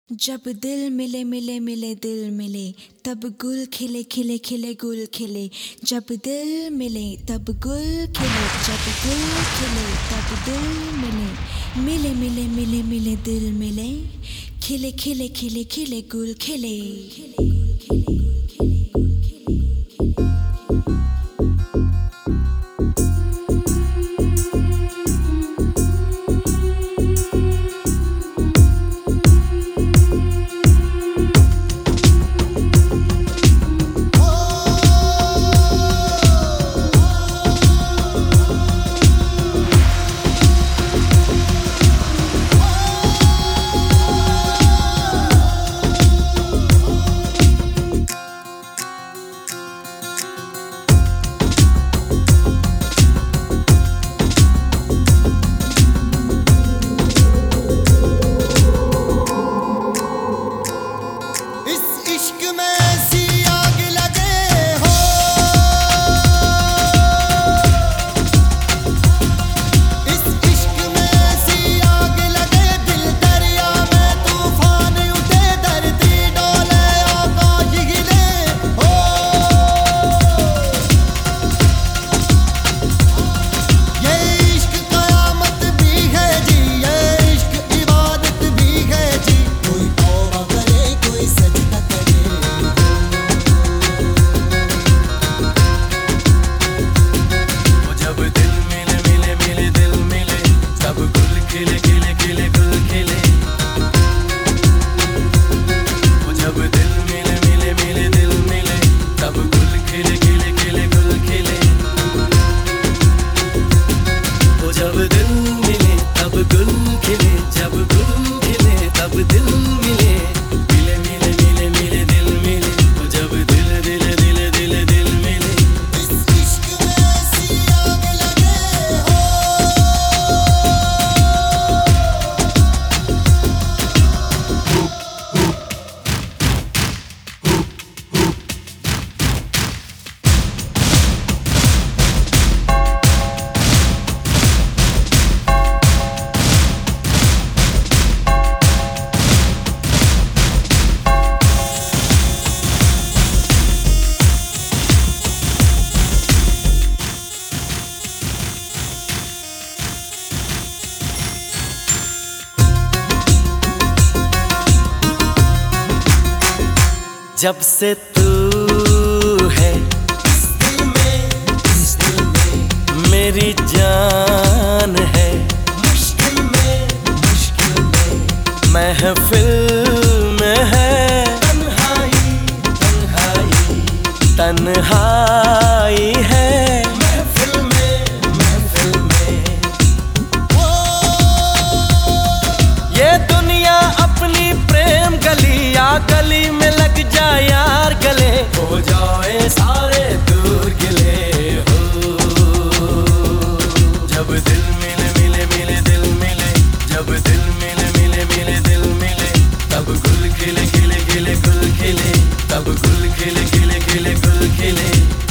जब दिल मिले मिले मिले दिल मिले तब गुल खिले खिले खिले गुल खिले। जब दिल मिले तब गुल खिले, जब गुल खिले तब दिल मिले। मिले मिले मिले मिले दिल मिले, खिले खिले खिले खिले गुल खिले। जब से तू है इस दिल में मेरी जान है, मुश्किल में महफिल में है तन्हाई तन्हाई तन्हाई है महफिल में ये दुनिया अपनी प्रेम गली या गली में लग जाए यार गले, हो जाए सारे दूर गिले हो। जब दिल मिले मिले मिले दिल मिले, जब दिल मिले मिले मिले दिल मिले, तब गुल खिले खिले खिले गुल खिले, तब गुल खिले खिले खिले गुल खिले।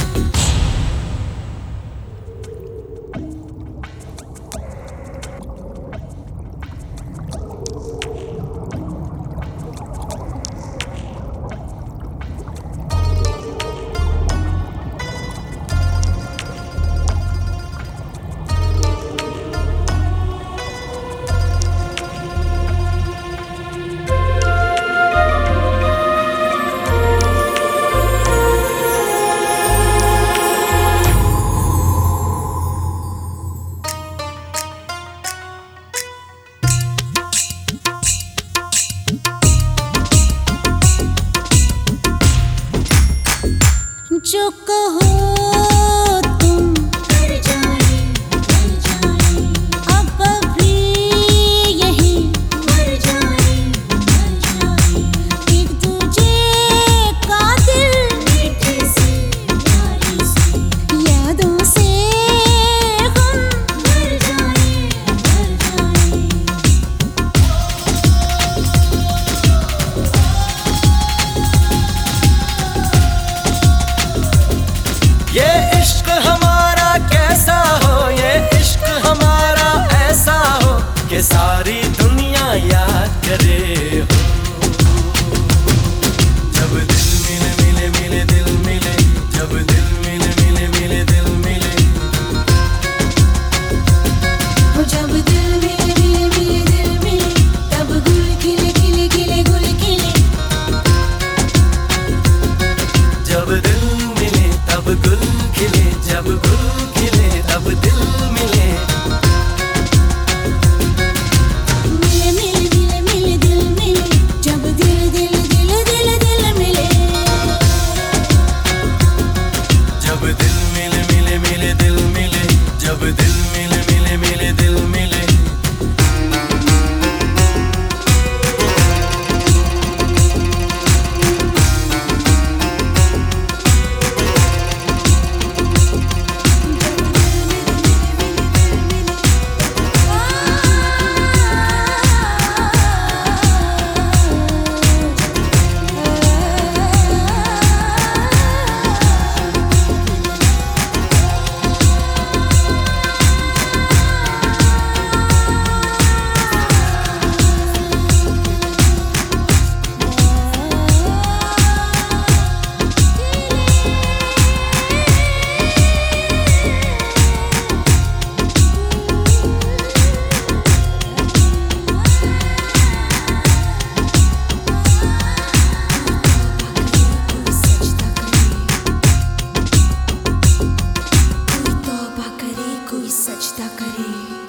जो कहो तुम कर जाए अब भी यही मर जाए एक दूजे का दिल मीठी सी यारी से यादों से हम मर जाए ये इश्क हमारा कैसा हो, ये इश्क हमारा ऐसा हो कि सारी दुनिया याद करे हो। सजदा करे।